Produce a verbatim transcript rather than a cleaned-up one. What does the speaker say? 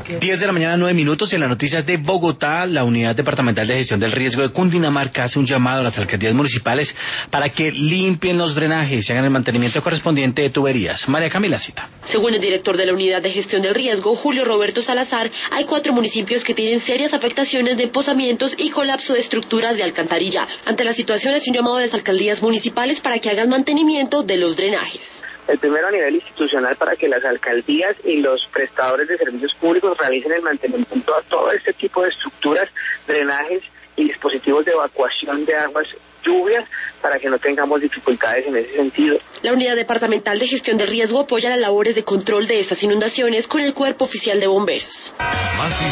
diez de la mañana, nueve minutos, en las noticias de Bogotá, la Unidad Departamental de Gestión del Riesgo de Cundinamarca hace un llamado a las alcaldías municipales para que limpien los drenajes y hagan el mantenimiento correspondiente de tuberías. María Camila Cita. Según el director de la Unidad de Gestión del Riesgo, Julio Roberto Salazar, hay cuatro municipios que tienen serias afectaciones de emposamientos y colapso de estructuras de alcantarillado. Ante la situación, es un llamado a las alcaldías municipales para que hagan mantenimiento de los drenajes. El primero a nivel institucional para que las alcaldías y los prestadores de servicios públicos realicen el mantenimiento a todo este tipo de estructuras, drenajes y dispositivos de evacuación de aguas lluvias para que no tengamos dificultades en ese sentido. La Unidad Departamental de Gestión del Riesgo apoya las labores de control de estas inundaciones con el Cuerpo Oficial de Bomberos.